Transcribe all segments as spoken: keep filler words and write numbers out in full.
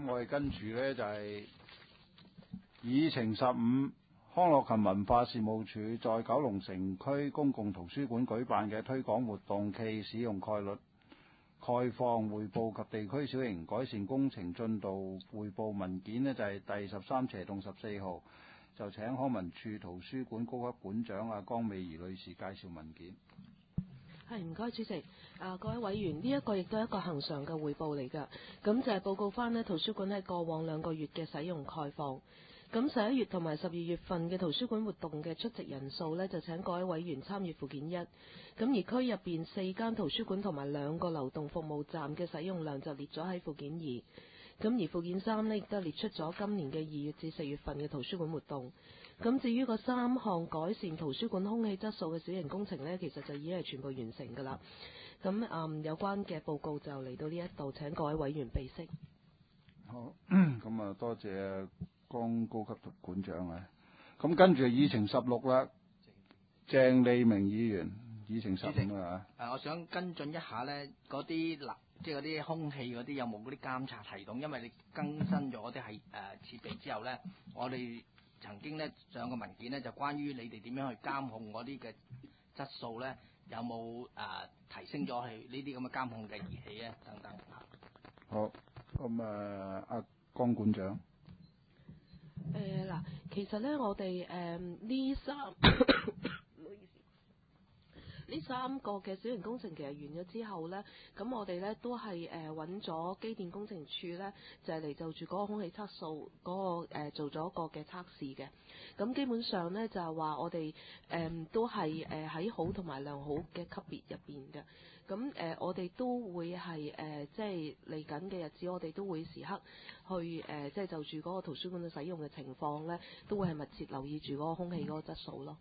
我哋跟住咧就係、是、議程十五，康樂及文化事務署在九龍城區公共圖書館舉辦嘅推廣活動暨使用概率概況匯報及地區小型改善工程進度匯報文件呢，就係、是、第十三斜棟十四號，就請康文署圖書館高級館長阿江美儀女士介紹文件。 係，唔該主席。啊，各位委員，呢、這、一個亦都係一個恆常嘅匯報嚟㗎。咁就係報告翻呢圖書館喺過往兩個月嘅使用概況。咁十一月同埋十二月份嘅圖書館活動嘅出席人數呢，就請各位委員參閱附件一。咁而區入邊四間圖書館同埋兩個流動服務站嘅使用量就列咗喺附件二。咁而附件三呢，亦都列出咗今年嘅二月至四月份嘅圖書館活動。咁至於嗰三項改善圖書館空氣質素嘅小型工程呢，其實就已經係全部完成㗎啦。咁嗯，有關嘅報告就嚟到呢一度，請各位委員備悉。 好，咁啊多謝江高級館長啊。咁跟住議程十六啦，鄭利明議員，議程十五啊。 誒，我想跟進一下咧，嗰啲嗱，即係嗰啲空氣嗰啲有冇嗰啲監察系統？因為你更新咗嗰啲係誒設備之後咧，我哋曾經咧上個文件咧就關於你哋點樣去監控嗰啲嘅質素咧，有冇誒、呃、提升咗去呢啲咁嘅監控嘅儀器咧等等嚇。 好，咁啊阿江館長。 誒嗱、呃，其實咧我哋誒呢三唔好意思，呢三個嘅小型工程其實完咗之後咧，咁我哋咧都係誒揾咗機電工程處咧，就係、是、嚟就住嗰個空氣質素嗰、那個、呃、做咗一個嘅測試嘅。咁基本上咧就係、是、話我哋誒、呃、都係誒喺好同埋良好嘅級別入邊嘅。咁誒、呃，我哋都會係誒、呃，即係嚟緊嘅日子，我哋都會時刻去誒、呃，即係就住嗰個圖書館嘅使用嘅情況咧，都會係密切留意住嗰個空氣嗰個質素咯。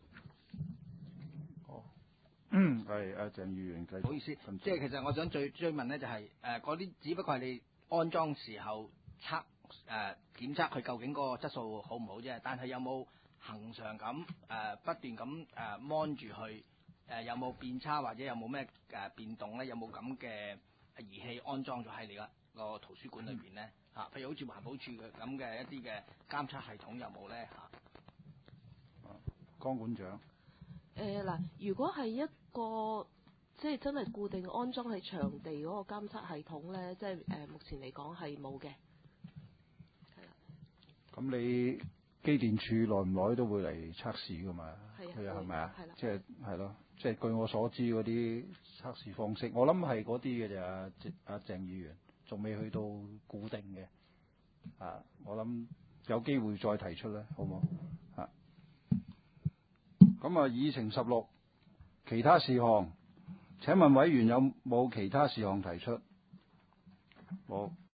哦，嗯，係阿鄭議員繼續。 唔好意思，即係其實我想追追問咧，就係誒嗰啲只不過係你安裝時候測誒、呃、檢測佢究竟嗰個質素好唔好啫，但係有冇恆常咁誒、呃、不斷咁誒 mon 住去？誒、呃、有冇變差或者有冇咩誒變動咧？有冇咁嘅儀器安裝咗喺你個個圖書館裏邊咧？嚇、啊，譬如好似環保署嘅咁嘅一啲嘅監測系統有冇咧？嚇、啊， 江館長。 誒嗱、呃，如果係一個即係真係固定安裝喺場地嗰個監測系統咧，即係誒、呃、目前嚟講係冇嘅。係啦。 咁你機電處耐唔耐都會嚟測試㗎嘛？係啊，係咪啊？ 係啦。 即係係咯，即係據我所知嗰啲測試方式，我諗係嗰啲嘅咋。阿阿鄭議員仲未去到固定嘅啊，我諗有機會再提出咧，好唔好啊？咁啊，議程十六其他事項，請問委員有冇其他事項提出？冇。